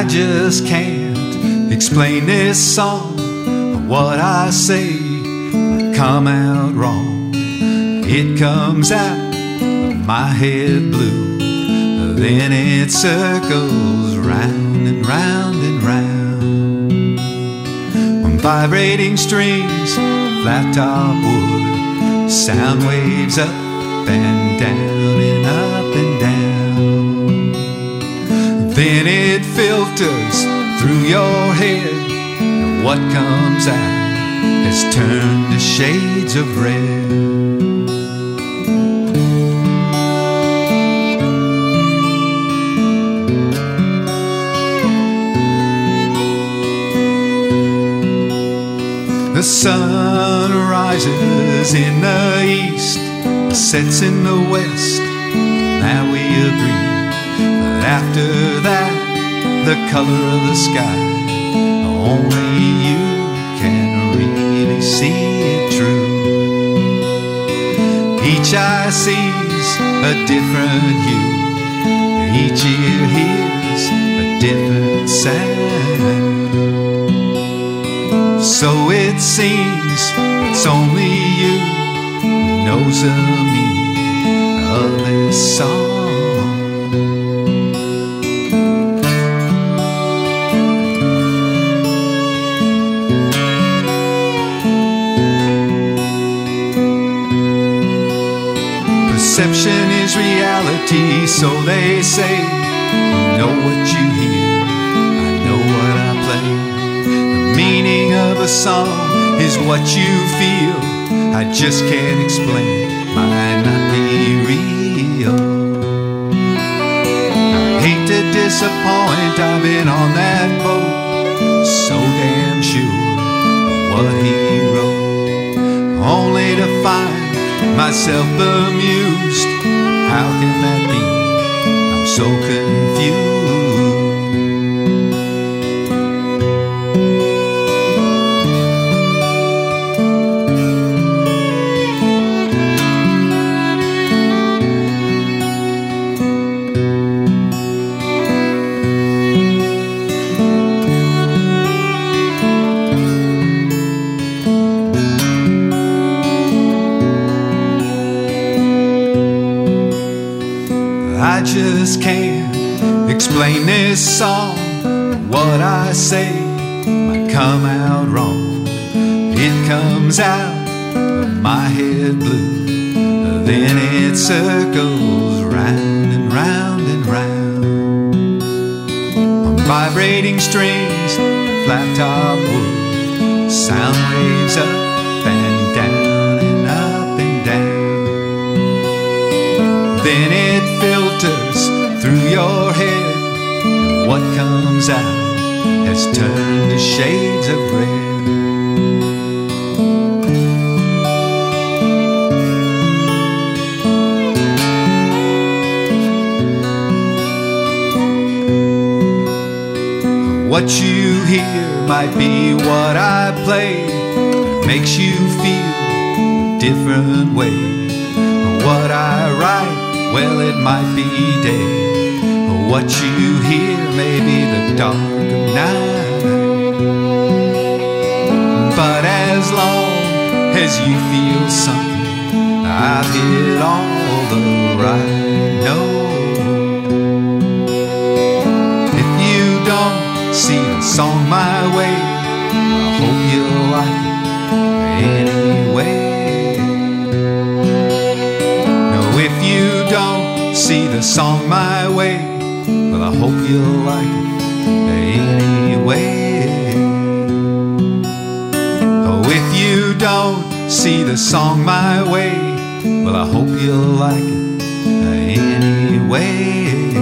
I just can't explain this song. What I say come out wrong. It comes out of my head blue, then it circles round and round and round. On vibrating strings, flat top wood, sound waves up and down and up and down. Then it filters through your head, and what comes out has turned to shades of red. The sun rises in the east, sets in the west, that we agree. But after that, the color of the sky, only you can really see it true. Each eye sees a different hue, each ear hears a different sound. So it seems it's only you who knows the meaning of this song. Perception is reality, so they say. You know what you hear, I know what I play. The meaning of a song is what you feel. I just can't explain it, might not be real. I hate to disappoint, I've been on that boat, so damn sure of what he wrote, only to find myself bemused. How can that be? I'm so confused. I just can't explain this song. What I say might come out wrong. It comes out of my head blue, then it circles round and round and round. On vibrating strings, flat top wood, sound waves up and down and up and down. Then it filters through your head, and what comes out has turned to shades of red. What you hear might be what I play, makes you feel a different way. What I write, well, it might be day. What you hear may be the dark of night. But as long as you feel something, I've hit all the right notes. If you don't see the song my way, I hope you like it anyway. If you don't see the song my way, well, I hope you'll like it anyway. Oh, if you don't see the song my way, well, I hope you'll like it anyway.